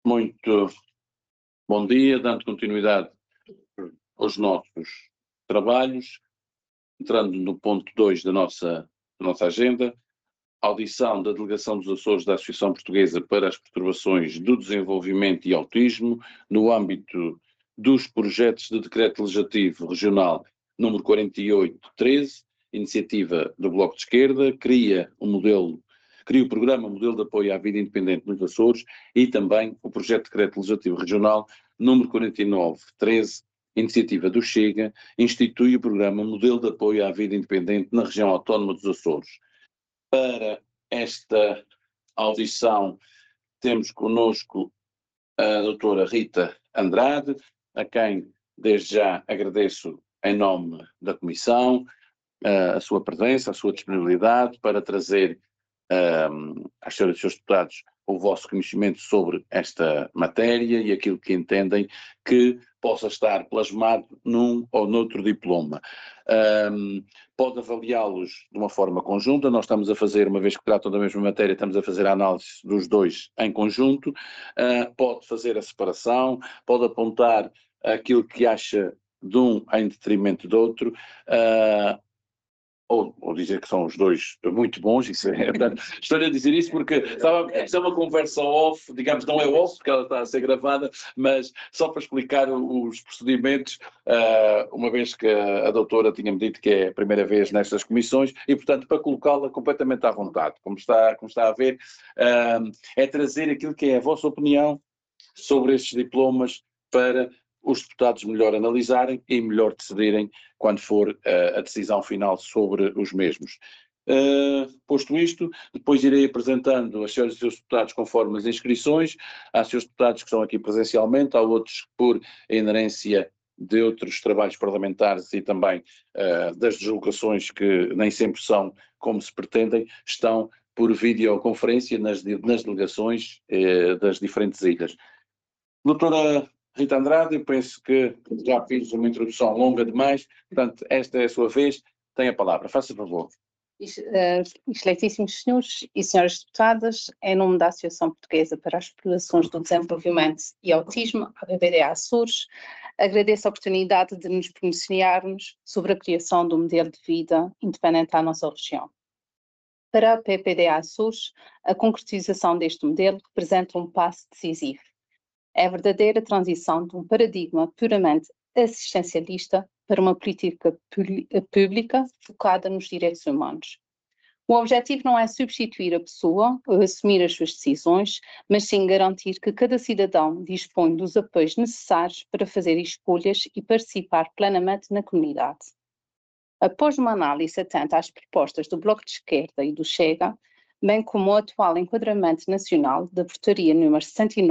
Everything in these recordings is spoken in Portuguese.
Muito bom dia, dando continuidade aos nossos trabalhos, entrando no ponto 2 da nossa agenda, audição da Delegação dos Açores da Associação Portuguesa para as Perturbações do Desenvolvimento e Autismo, no âmbito dos projetos de Decreto Legislativo Regional número 4813, iniciativa do Bloco de Esquerda, cria o programa Modelo de Apoio à Vida Independente nos Açores e também o projeto de Decreto Legislativo Regional número 4913, iniciativa do Chega, institui o programa Modelo de Apoio à Vida Independente na região autónoma dos Açores. Para esta audição temos connosco a doutora Rita Andrade, a quem desde já agradeço em nome da Comissão a sua presença, a sua disponibilidade para trazer às senhoras e senhores deputados o vosso conhecimento sobre esta matéria e aquilo que entendem que possa estar plasmado num ou noutro diploma. Pode avaliá-los de uma forma conjunta, nós estamos a fazer, uma vez que tratam da mesma matéria, estamos a fazer a análise dos dois em conjunto, pode fazer a separação, pode apontar aquilo que acha de um em detrimento do outro, ou dizer que são os dois muito bons, estou-lhe a dizer isso porque, sabe, isto é uma conversa off, digamos, não é off, porque ela está a ser gravada, mas só para explicar os procedimentos, uma vez que a doutora tinha-me dito que é a primeira vez nestas comissões, e portanto para colocá-la completamente à vontade, como está a ver, é trazer aquilo que é a vossa opinião sobre estes diplomas para os deputados melhor analisarem e melhor decidirem quando for a decisão final sobre os mesmos. Posto isto, depois irei apresentando as senhoras e seus deputados conforme as inscrições. Há seus deputados que estão aqui presencialmente, há outros por inerência de outros trabalhos parlamentares e também das deslocações que nem sempre são como se pretendem, estão por videoconferência nas delegações das diferentes ilhas. Doutora Rita Andrade, eu penso que já fiz uma introdução longa demais, portanto, esta é a sua vez, tem a palavra, faça favor. Excelentíssimos senhores e senhoras deputadas, em nome da Associação Portuguesa para as Perturbações do Desenvolvimento e Autismo, a PPDA Açores, agradeço a oportunidade de nos pronunciarmos sobre a criação do modelo de vida independente à nossa região. Para a PPDA Açores, a concretização deste modelo representa um passo decisivo. É a verdadeira transição de um paradigma puramente assistencialista para uma política pública focada nos direitos humanos. O objetivo não é substituir a pessoa ou assumir as suas decisões, mas sim garantir que cada cidadão dispõe dos apoios necessários para fazer escolhas e participar plenamente na comunidade. Após uma análise atenta às propostas do Bloco de Esquerda e do Chega, bem como o atual enquadramento nacional da Portaria número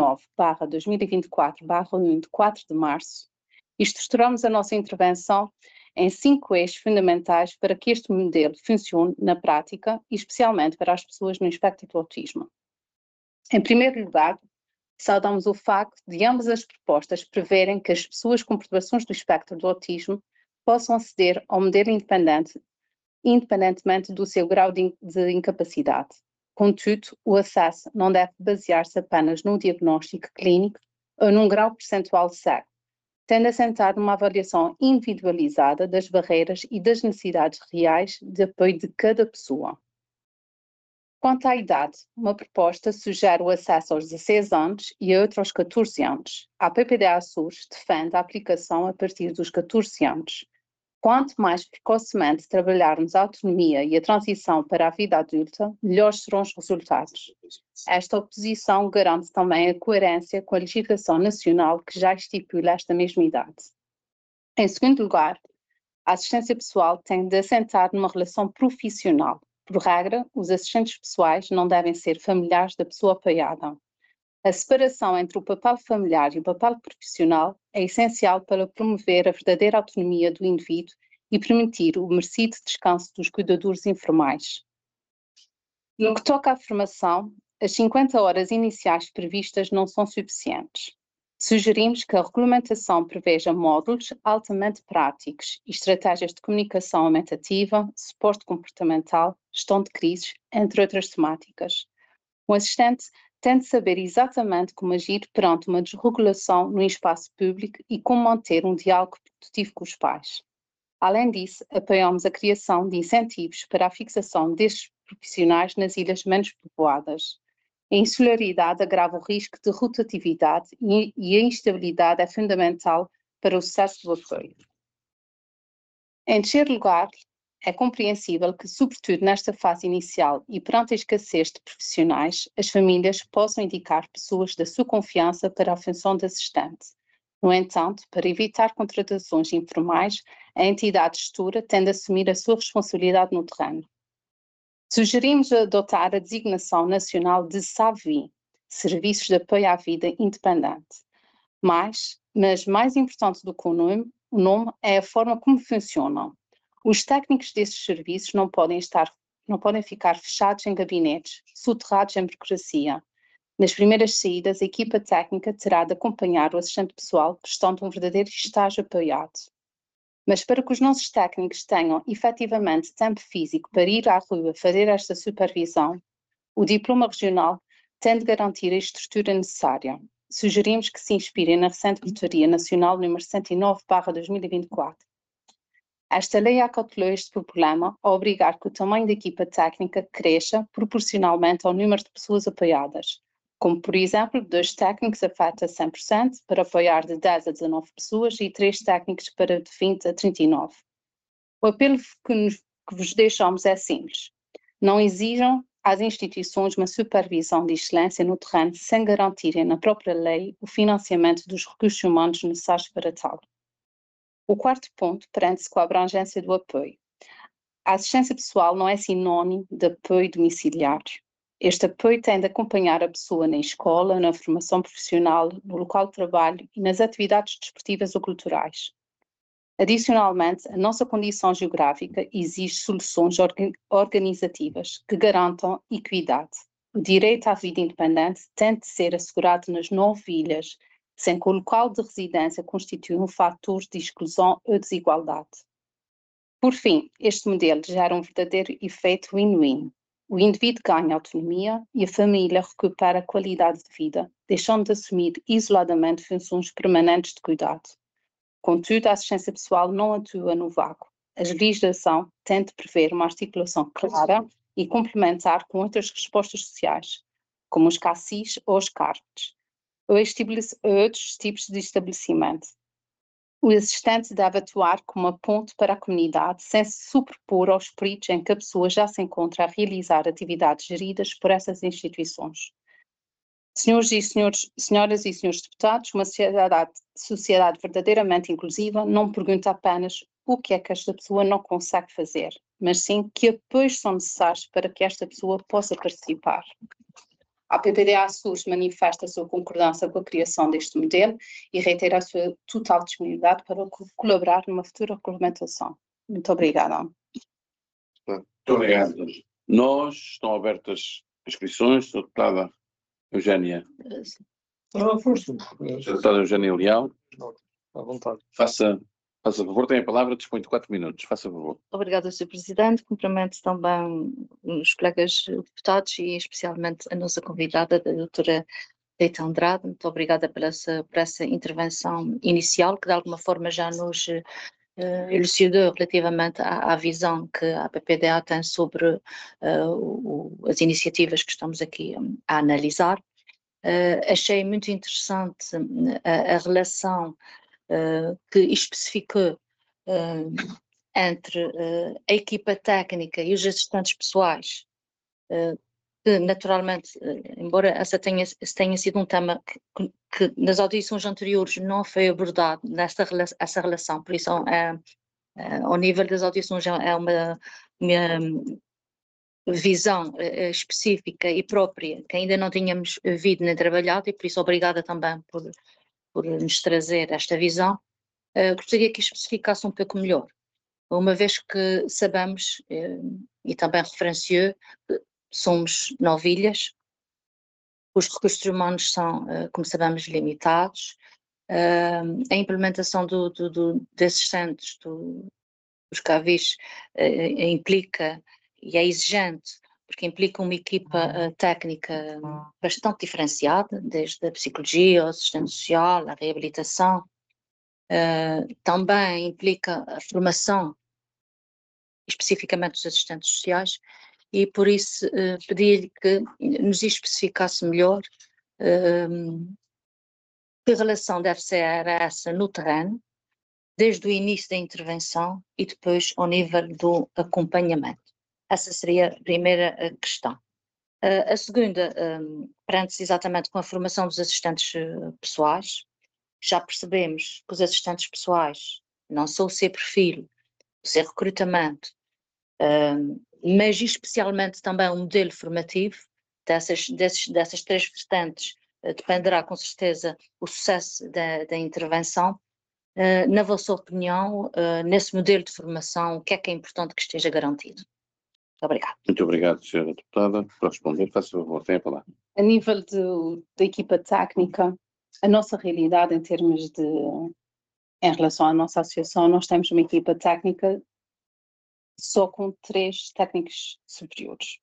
69/2024/1 de 4 de março, estruturamos a nossa intervenção em 5 eixos fundamentais para que este modelo funcione na prática e especialmente para as pessoas no espectro do autismo. Em primeiro lugar, saudamos o facto de ambas as propostas preverem que as pessoas com perturbações do espectro do autismo possam aceder ao modelo independentemente do seu grau de incapacidade. Contudo, o acesso não deve basear-se apenas num diagnóstico clínico ou num grau percentual cego, tendo assentado numa avaliação individualizada das barreiras e das necessidades reais de apoio de cada pessoa. Quanto à idade, uma proposta sugere o acesso aos 16 anos e a outra aos 14 anos. A PPDA Açores defende a aplicação a partir dos 14 anos. Quanto mais precocemente trabalharmos a autonomia e a transição para a vida adulta, melhores serão os resultados. Esta oposição garante também a coerência com a legislação nacional que já estipula esta mesma idade. Em segundo lugar, a assistência pessoal tem de assentar numa relação profissional. Por regra, os assistentes pessoais não devem ser familiares da pessoa apoiada. A separação entre o papel familiar e o papel profissional é essencial para promover a verdadeira autonomia do indivíduo e permitir o merecido descanso dos cuidadores informais. No que toca à formação, as 50 horas iniciais previstas não são suficientes. Sugerimos que a regulamentação preveja módulos altamente práticos e estratégias de comunicação aumentativa, suporte comportamental, gestão de crises, entre outras temáticas. O assistente tem de saber exatamente como agir perante uma desregulação no espaço público e como manter um diálogo produtivo com os pais. Além disso, apoiamos a criação de incentivos para a fixação destes profissionais nas ilhas menos povoadas. A insularidade agrava o risco de rotatividade e a instabilidade é fundamental para o sucesso do apoio. Em terceiro lugar, é compreensível que, sobretudo nesta fase inicial e perante a escassez de profissionais, as famílias possam indicar pessoas da sua confiança para a função de assistente. No entanto, para evitar contratações informais, a entidade gestora tem de assumir a sua responsabilidade no terreno. Sugerimos adotar a designação nacional de SAVI, Serviços de Apoio à Vida Independente. Mas mais importante do que o nome é a forma como funcionam. Os técnicos desses serviços não podem ficar fechados em gabinetes, soterrados em burocracia. Nas primeiras saídas, a equipa técnica terá de acompanhar o assistente pessoal, prestando um verdadeiro estágio apoiado. Mas para que os nossos técnicos tenham efetivamente tempo físico para ir à rua fazer esta supervisão, o diploma regional tem de garantir a estrutura necessária. Sugerimos que se inspirem na recente Portaria Nacional número 109/2024. Esta lei acautelou este problema ao obrigar que o tamanho da equipa técnica cresça proporcionalmente ao número de pessoas apoiadas, como, por exemplo, 2 técnicos afeta 100% para apoiar de 10 a 19 pessoas e 3 técnicos para de 20 a 39. O apelo que vos deixamos é simples. Não exijam às instituições uma supervisão de excelência no terreno sem garantirem na própria lei o financiamento dos recursos humanos necessários para tal. O quarto ponto prende-se com a abrangência do apoio. A assistência pessoal não é sinónimo de apoio domiciliário. Este apoio tem de acompanhar a pessoa na escola, na formação profissional, no local de trabalho e nas atividades desportivas ou culturais. Adicionalmente, a nossa condição geográfica exige soluções organizativas que garantam equidade. O direito à vida independente tem de ser assegurado nas 9 ilhas, sem que o local de residência constitua um fator de exclusão ou desigualdade. Por fim, este modelo gera um verdadeiro efeito win-win. O indivíduo ganha autonomia e a família recupera a qualidade de vida, deixando de assumir isoladamente funções permanentes de cuidado. Contudo, a assistência pessoal não atua no vácuo. A legislação tem de prever uma articulação clara e complementar com outras respostas sociais, como os CACIs ou os CARPs, ou outros tipos de estabelecimento. O assistente deve atuar como uma ponte para a comunidade, sem se superpor aos peritos em que a pessoa já se encontra a realizar atividades geridas por essas instituições. Senhoras e senhores deputados, uma sociedade verdadeiramente inclusiva não pergunta apenas o que é que esta pessoa não consegue fazer, mas sim que apoios são necessários para que esta pessoa possa participar. A PPDA SUS manifesta a sua concordância com a criação deste modelo e reitera a sua total disponibilidade para colaborar numa futura regulamentação. Muito obrigada. Muito obrigado. Estão abertas inscrições, a deputada Eugénia. Deputada Eugénia Leal. À vontade. Faça favor, tem a palavra, dispõe de 4 minutos. Faça favor. Obrigada, Sr. Presidente. Cumprimento também os colegas deputados e especialmente a nossa convidada, a doutora Leite Andrade. Muito obrigada por essa intervenção inicial, que de alguma forma já nos elucidou relativamente à visão que a PPDA tem sobre as iniciativas que estamos aqui a analisar. Achei muito interessante a relação que especificou entre a equipa técnica e os assistentes pessoais, que naturalmente, embora essa tenha sido um tema que nas audições anteriores não foi abordado essa relação, por isso ao nível das audições é uma visão específica e própria que ainda não tínhamos visto nem trabalhado, e por isso obrigada também por nos trazer esta visão. Gostaria que especificasse um pouco melhor, uma vez que sabemos, e também referenciou, que somos 9 ilhas, os recursos humanos são, como sabemos, limitados, a implementação desses centros, dos CAVIs, implica e é exigente porque implica uma equipa técnica bastante diferenciada, desde a psicologia, a assistência social, a reabilitação. Também implica a formação, especificamente dos assistentes sociais, e por isso pedi-lhe que nos especificasse melhor que relação deve ser essa no terreno, desde o início da intervenção e depois ao nível do acompanhamento. Essa seria a primeira questão. A segunda, prende-se exatamente com a formação dos assistentes pessoais. Já percebemos que os assistentes pessoais, não só o seu perfil, o seu recrutamento, mas especialmente também o modelo formativo dessas três vertentes, dependerá com certeza o sucesso da intervenção. Na vossa opinião, nesse modelo de formação, o que é importante que esteja garantido? Muito obrigada. Muito obrigado, Sra. Deputada. Para responder, faça favor, tem a palavra. A nível da equipa técnica, a nossa realidade em termos em relação à nossa associação, nós temos uma equipa técnica só com 3 técnicos superiores.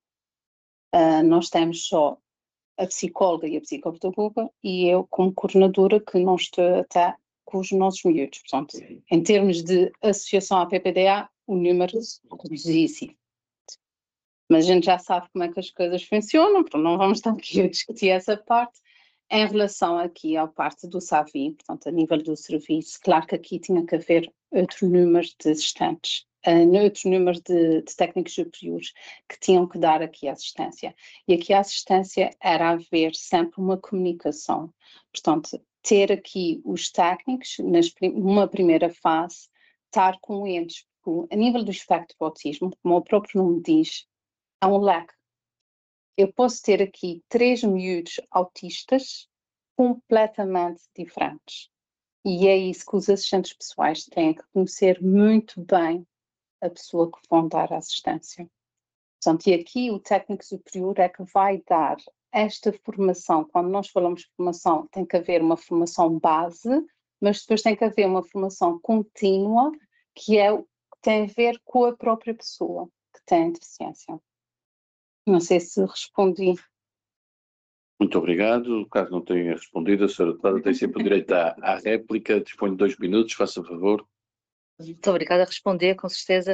Nós temos só a psicóloga e a psicopedagoga e eu como coordenadora que não estou até com os nossos miúdos. Portanto, em termos de associação à PPDA, o número reduzíssimo. Mas a gente já sabe como é que as coisas funcionam, portanto não vamos estar aqui a discutir essa parte. Em relação aqui à parte do SAVI, portanto a nível do serviço, claro que aqui tinha que haver outro número de assistentes, outros números de técnicos superiores que tinham que dar aqui assistência. E aqui a assistência era haver sempre uma comunicação. Portanto, ter aqui os técnicos, numa primeira fase, estar com eles. A nível do espectro do autismo, como o próprio nome diz, há um leque. Eu posso ter aqui 3 miúdos autistas completamente diferentes. E é isso que os assistentes pessoais têm que conhecer muito bem a pessoa que vão dar assistência. Portanto, e aqui o técnico superior é que vai dar esta formação. Quando nós falamos de formação, tem que haver uma formação base, mas depois tem que haver uma formação contínua, que tem a ver com a própria pessoa que tem deficiência. Não sei se respondi. Muito obrigado. Caso não tenha respondido, a Sra. Deputada tem sempre o direito à réplica. Dispõe de 2 minutos, faça favor. Muito obrigada a responder, com certeza.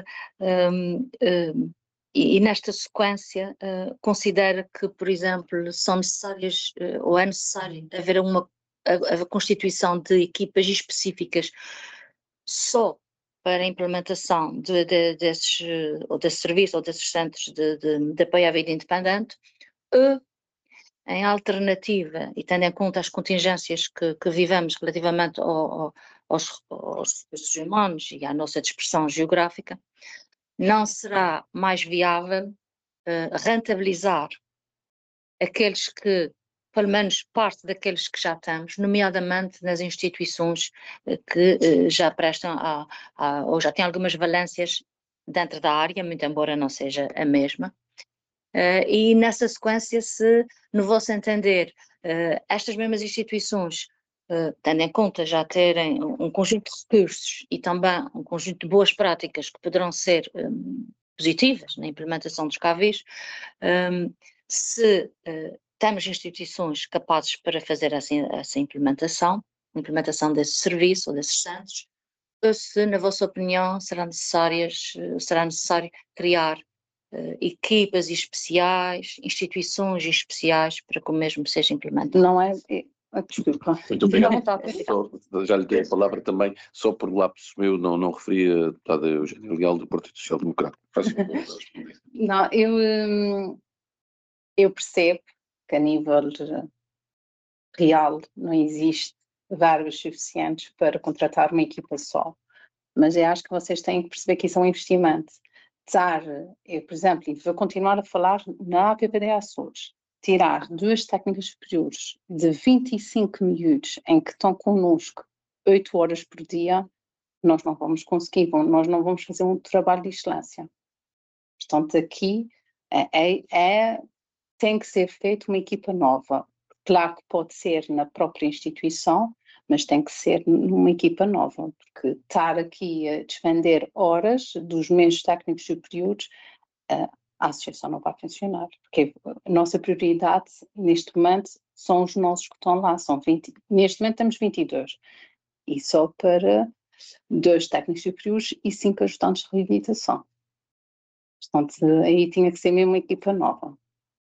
E nesta sequência, considera que, por exemplo, são necessárias, ou é necessário haver a constituição de equipas específicas só para a implementação desses serviços ou desses centros de apoio à vida independente, em alternativa, e tendo em conta as contingências que vivemos relativamente aos recursos humanos e à nossa dispersão geográfica, não será mais viável rentabilizar aqueles que, pelo menos parte daqueles que já temos, nomeadamente nas instituições que já prestam ou já têm algumas valências dentro da área, muito embora não seja a mesma. E nessa sequência, se, no vosso entender, estas mesmas instituições, tendo em conta já terem um conjunto de recursos e também um conjunto de boas práticas que poderão ser positivas na implementação dos CAVIs, se temos instituições capazes para fazer essa implementação desse serviço ou desses centros, ou se, na vossa opinião, será necessário criar equipas especiais, instituições especiais para que o mesmo seja implementado. Não é... Desculpa. Muito obrigado. Já lhe dei a palavra também, só por lápis meu, não referi a deputada Eugénia Leal do Partido Social Democrático. Não, eu percebo que a nível real não existe verbos suficientes para contratar uma equipa só, mas eu acho que vocês têm que perceber que isso é um investimento. Eu, por exemplo, vou continuar a falar na APPDA SUS, tirar 2 técnicas superiores de 25 miúdos em que estão connosco 8 horas por dia, nós não vamos conseguir, nós não vamos fazer um trabalho de excelência. Portanto, aqui tem que ser feita uma equipa nova. Claro que pode ser na própria instituição, mas tem que ser numa equipa nova, porque estar aqui a despender horas dos meus técnicos superiores a associação não vai funcionar, porque a nossa prioridade neste momento são os nossos que estão lá, são 20, neste momento temos 22, e só para 2 técnicos superiores e 5 ajudantes de reabilitação. Portanto, aí tinha que ser mesmo uma equipa nova.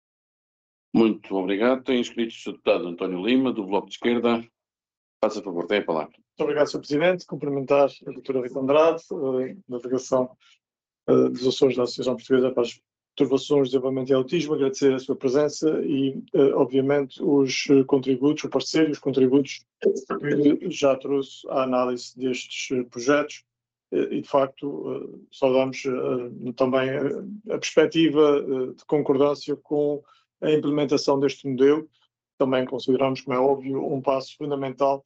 Muito obrigado. Tem inscrito o Sr. Deputado António Lima, do Bloco de Esquerda. Faça favor, tem a palavra. Muito obrigado, Sr. Presidente. Cumprimentar a doutora Rita Andrade, da delegação dos Açores da Associação Portuguesa para as Perturbações, Desenvolvimento e Autismo, agradecer a sua presença e, obviamente, os contributos, o parecer e os contributos que já trouxe à análise destes projetos. E, de facto, saudamos também a perspectiva de concordância com a implementação deste modelo. Também consideramos, como é óbvio, um passo fundamental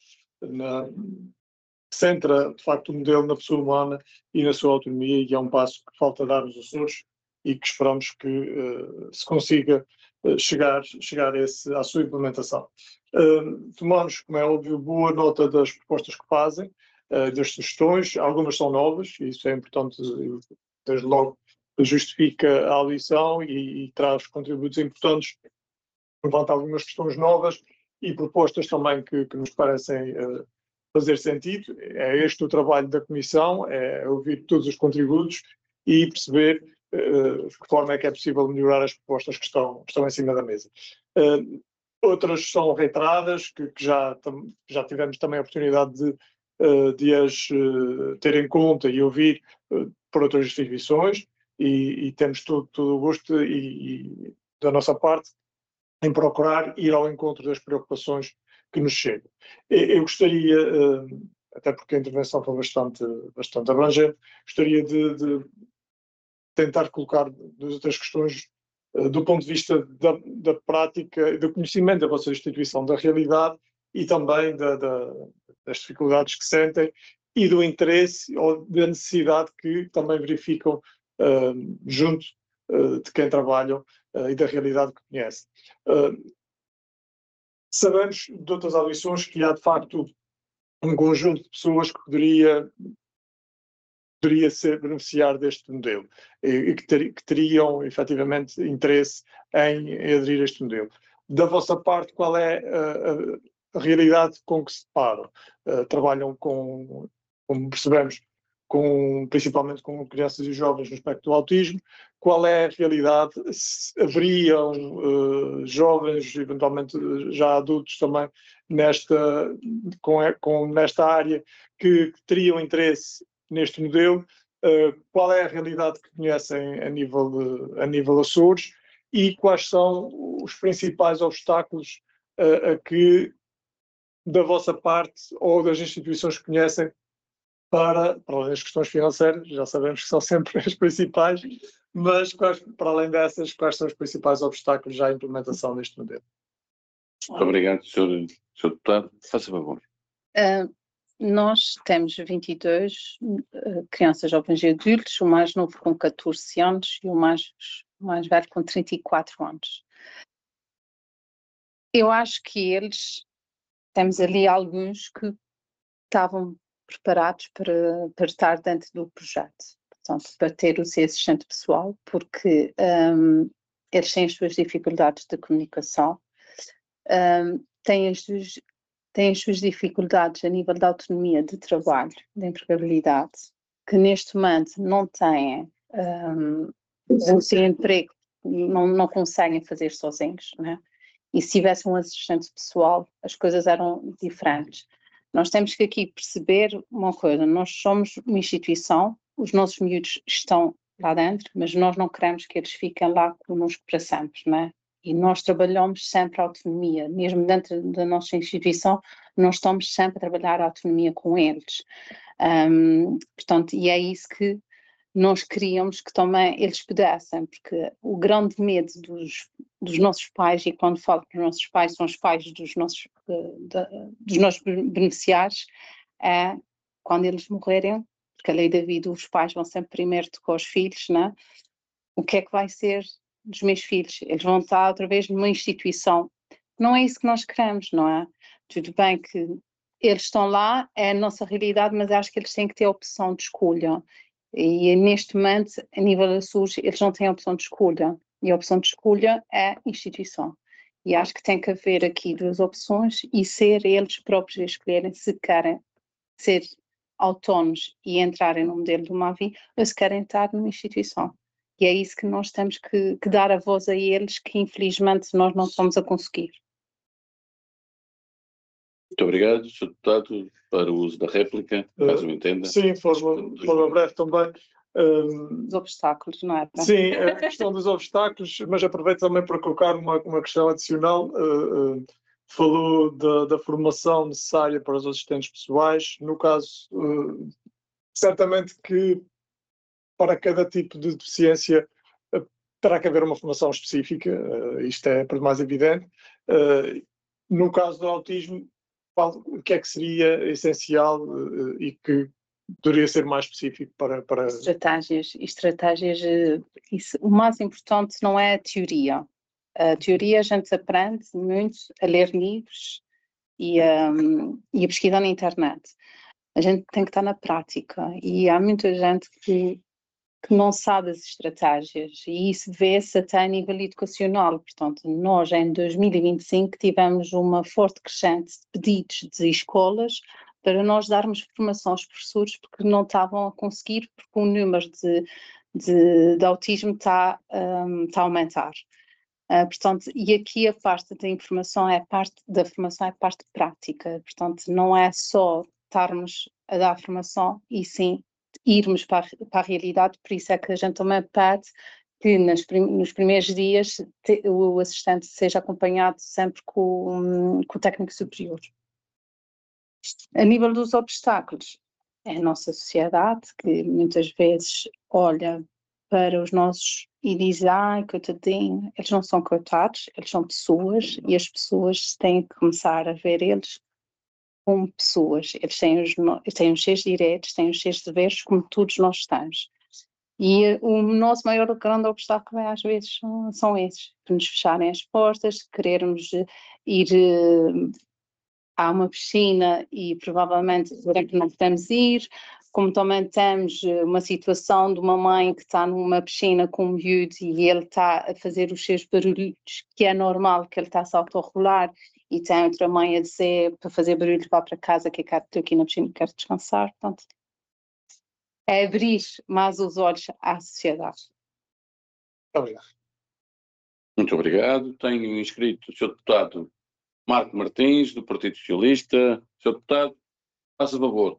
que centra, de facto, o modelo na pessoa humana e na sua autonomia, e é um passo que falta dar nos Açores e que esperamos que se consiga chegar à sua implementação. Tomamos, como é óbvio, boa nota das propostas que fazem, das sugestões, algumas são novas, e isso é importante, desde logo justifica a audição e traz contributos importantes, levanta algumas questões novas e propostas também que nos parecem fazer sentido. É este o trabalho da Comissão, é ouvir todos os contributos e perceber de que forma é que é possível melhorar as propostas que estão em cima da mesa. Outras são reiteradas, que já tivemos também a oportunidade de as ter em conta e ouvir por outras instituições, e temos todo o gosto e da nossa parte em procurar ir ao encontro das preocupações que nos chegam. Eu gostaria, até porque a intervenção foi bastante abrangente, gostaria de tentar colocar 2 ou 3 questões do ponto de vista da prática, do conhecimento da vossa instituição, da realidade e também das dificuldades que sentem e do interesse ou da necessidade que também verificam junto de quem trabalham e da realidade que conhecem. Sabemos de outras audições que há, de facto, um conjunto de pessoas que poderia beneficiar deste modelo e que teriam, efetivamente, interesse em aderir a este modelo. Da vossa parte, qual é a realidade com que se deparam? Trabalham como percebemos, principalmente com crianças e jovens no espectro do autismo. Qual é a realidade? Haveriam jovens, eventualmente já adultos também, nesta área, que teriam interesse neste modelo? Qual é a realidade que conhecem a nível Açores e quais são os principais obstáculos a que, da vossa parte ou das instituições que conhecem, para além das questões financeiras, já sabemos que são sempre as principais, mas para além dessas, quais são os principais obstáculos à implementação deste modelo? Muito obrigado, Sr. Deputado. Faça favor. Nós temos 22 crianças, jovens e adultos, o mais novo com 14 anos e o mais velho com 34 anos. Eu acho que temos ali alguns que estavam preparados para estar dentro do projeto, portanto, para ter o seu assistente pessoal, porque eles têm as suas dificuldades de comunicação, têm as suas dificuldades a nível de autonomia de trabalho, de empregabilidade, que neste momento não têm o seu emprego, não conseguem fazer sozinhos, né? E se tivesse um assistente pessoal, as coisas eram diferentes. Nós temos que aqui perceber uma coisa: nós somos uma instituição, os nossos miúdos estão lá dentro, mas nós não queremos que eles fiquem lá connosco para sempre, né? E nós trabalhamos sempre a autonomia, mesmo dentro da nossa instituição, nós estamos sempre a trabalhar a autonomia com eles. Portanto, e é isso que nós queríamos que também eles pudessem, porque o grande medo dos nossos pais, e quando falo dos nossos pais, são os pais dos nossos beneficiários, é quando eles morrerem, porque a lei da vida, os pais vão sempre primeiro tocar os filhos, né? O que é que vai ser dos meus filhos? Eles vão estar outra vez numa instituição. Não é isso que nós queremos, não é? Tudo bem que eles estão lá, é a nossa realidade, mas acho que eles têm que ter a opção de escolha. E neste momento, a nível da SUS, eles não têm a opção de escolha. E a opção de escolha é a instituição. E acho que tem que haver aqui duas opções e ser eles próprios a escolherem se querem ser autónomos e entrarem no modelo do Mavi ou se querem estar numa instituição. E é isso que nós temos que dar a voz a eles, que infelizmente nós não estamos a conseguir. Muito obrigado, Sr. Deputado, para o uso da réplica, caso me entenda. Sim, de forma breve também. Os obstáculos, não é? Sim, a questão dos obstáculos, mas aproveito também para colocar uma questão adicional. Falou da formação necessária para os assistentes pessoais. No caso, certamente que para cada tipo de deficiência terá que haver uma formação específica, isto é por demais evidente. No caso do autismo, o que é que seria essencial e que poderia ser mais específico para... Estratégias, isso, o mais importante não é a teoria. A teoria a gente aprende muito a ler livros e a pesquisar na internet. A gente tem que estar na prática e há muita gente que não sabe as estratégias e isso vê-se até a nível educacional. Portanto, nós em 2025 tivemos uma forte crescente de pedidos de escolas para nós darmos formação aos professores porque não estavam a conseguir, porque o número de autismo está a aumentar. Portanto, e aqui a parte da informação é parte da formação, é parte prática. Portanto, não é só estarmos a dar formação e sim irmos para a realidade, por isso é que a gente também pede que nos primeiros dias o assistente seja acompanhado sempre com o técnico superior. A nível dos obstáculos, é a nossa sociedade que muitas vezes olha para os nossos e diz, coitadinho, eles não são coitados, eles são pessoas e as pessoas têm que começar a ver eles como pessoas, eles têm os seus direitos, têm os seus deveres, como todos nós temos. E o nosso maior grande obstáculo às vezes são esses, que nos fecharem as portas, querermos ir a uma piscina e provavelmente não podemos ir, como também temos uma situação de uma mãe que está numa piscina com um miúdo e ele está a fazer os seus barulhos, que é normal, que ele está a se autorregular, e tem outra mãe a dizer para fazer barulho, vá para casa, que eu estou aqui na piscina e quero descansar. Portanto, é abrir mais os olhos à sociedade. Obrigado. Muito obrigado. Tenho inscrito o Sr. Deputado Marco Martins, do Partido Socialista. Sr. Deputado, faça favor.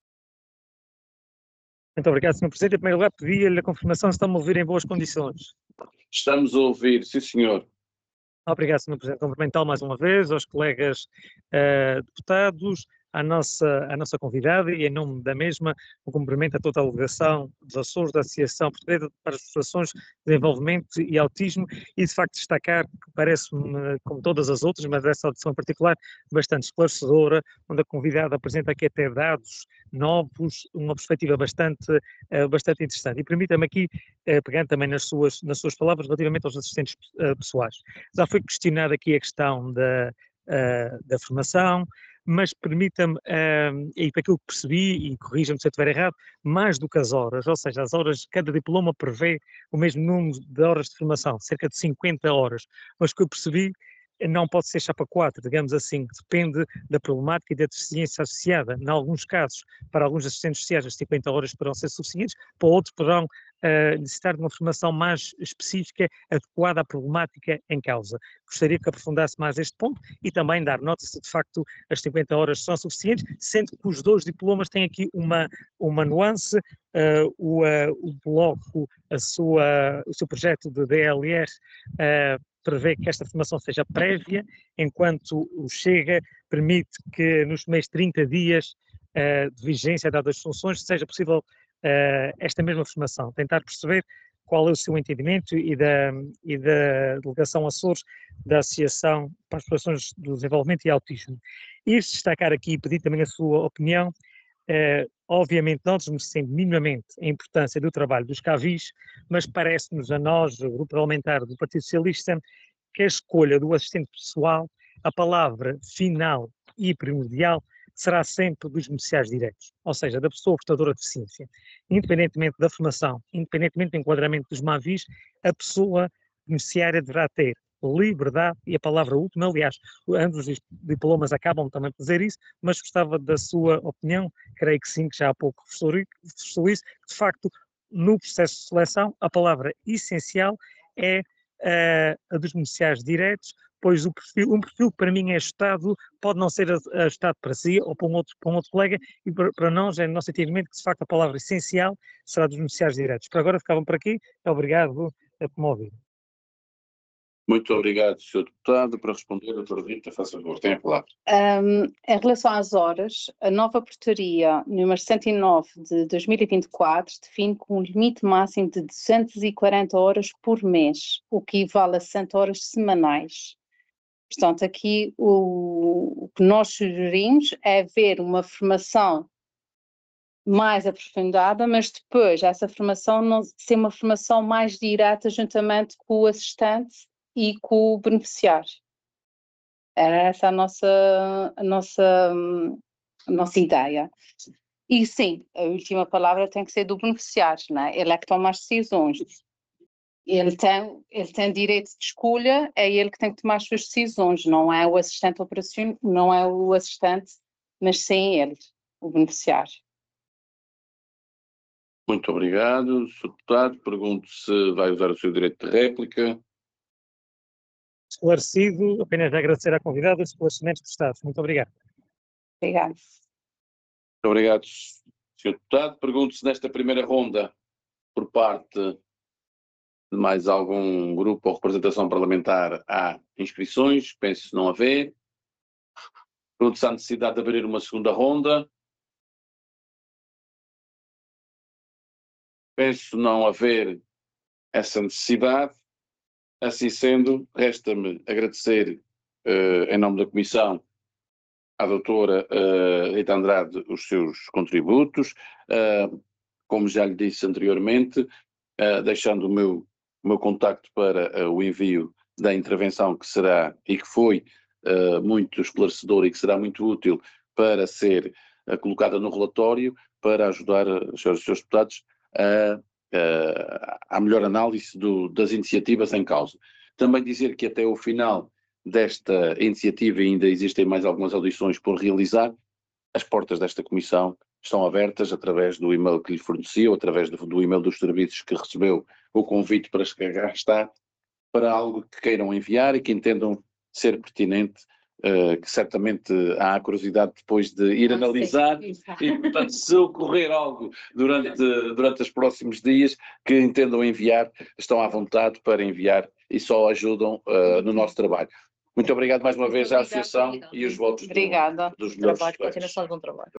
Muito obrigado, Sr. Presidente. Em primeiro lugar, pedia-lhe a confirmação se está-me a ouvir em boas condições. Estamos a ouvir, sim senhor. Obrigado, Sr. Presidente. Cumprimentá-lo mais uma vez, aos colegas deputados, à nossa convidada e, em nome da mesma, um cumprimento a toda a delegação dos Açores da Associação Portuguesa para as Frustrações de Desenvolvimento e Autismo e, de facto, destacar que parece-me, como todas as outras, mas essa audição em particular, bastante esclarecedora, onde a convidada apresenta aqui até dados novos, uma perspectiva bastante interessante. E permita-me aqui, pegando também nas suas palavras, relativamente aos assistentes pessoais. Já foi questionada aqui a questão da formação, mas permita-me, e para aquilo que percebi, e corrija-me se eu estiver errado, mais do que as horas, ou seja, as horas, cada diploma prevê o mesmo número de horas de formação, cerca de 50 horas, mas o que eu percebi não pode ser chapa 4, digamos assim, depende da problemática e da deficiência associada. Em alguns casos, para alguns assistentes sociais, as 50 horas poderão ser suficientes, para outros poderão necessitar de uma formação mais específica, adequada à problemática em causa. Gostaria que aprofundasse mais este ponto e também dar nota se de facto as 50 horas são suficientes, sendo que os dois diplomas têm aqui uma nuance, o bloco, o seu projeto de DLR prevê que esta formação seja prévia, enquanto o Chega permite que nos primeiros 30 dias de vigência dadas as funções seja possível esta mesma formação, tentar perceber qual é o seu entendimento e da delegação Açores da Associação para as Frustrações do Desenvolvimento e Autismo. E destacar aqui e pedir também a sua opinião, obviamente não desmerecendo minimamente a importância do trabalho dos CAVIs, mas parece-nos a nós, o Grupo Parlamentar do Partido Socialista, que a escolha do assistente pessoal, a palavra final e primordial, será sempre dos beneficiários diretos, ou seja, da pessoa portadora de deficiência. Independentemente da formação, independentemente do enquadramento dos MAVIs, a pessoa beneficiária deverá ter liberdade, e a palavra última, aliás, ambos os diplomas acabam também por dizer isso, mas gostava da sua opinião, creio que sim, que já há pouco reforçou isso, de facto, no processo de seleção, a palavra essencial é a dos beneficiários diretos, pois um perfil que para mim é ajustado, pode não ser ajustado para si ou para um outro colega, e para nós é no nosso entendimento que de facto a palavra essencial será dos beneficiários diretos. Por agora ficavam por aqui, obrigado por me ouvir. Muito obrigado, Sr. Deputado. Para responder, Dra. Rita, faça favor, tem a palavra. Em relação às horas, a nova portaria número 109 de 2024 define com um limite máximo de 240 horas por mês, o que equivale a 60 horas semanais. Portanto, aqui o que nós sugerimos é ver uma formação mais aprofundada, mas depois essa formação não ser uma formação mais direta juntamente com o assistente e com o beneficiário. Era essa a nossa ideia. E sim, a última palavra tem que ser do beneficiário, não é? Ele é que toma as decisões. Ele tem direito de escolha, é ele que tem que tomar as suas decisões, não é o assistente operacional, não é o assistente, mas sim ele, o beneficiário. Muito obrigado, Sr. Deputado. Pergunto se vai usar o seu direito de réplica. Esclarecido, apenas agradecer à convidada os esclarecimentos prestados. Muito obrigado. Obrigada. Muito obrigado, Sr. Deputado. Pergunto se nesta primeira ronda, por parte de mais algum grupo ou representação parlamentar, há inscrições. Penso não haver. Pergunto se há necessidade de abrir uma segunda ronda. Penso não haver essa necessidade. Assim sendo, resta-me agradecer, em nome da Comissão, à doutora Rita Andrade os seus contributos, como já lhe disse anteriormente, deixando o meu contacto para o envio da intervenção que será e que foi muito esclarecedora e que será muito útil para ser colocada no relatório para ajudar os seus deputados à melhor análise das iniciativas em causa. Também dizer que até o final desta iniciativa ainda existem mais algumas audições por realizar. As portas desta comissão estão abertas através do e-mail que lhe forneceu, através do e-mail dos serviços que recebeu o convite para cá estar, para algo que queiram enviar e que entendam ser pertinente, que certamente há curiosidade depois de ir analisar e, portanto, se ocorrer algo durante os próximos dias que entendam enviar, estão à vontade para enviar e só ajudam no nosso trabalho. Muito obrigado mais uma vez à Associação e os votos dos melhores. Continuação de bom trabalho.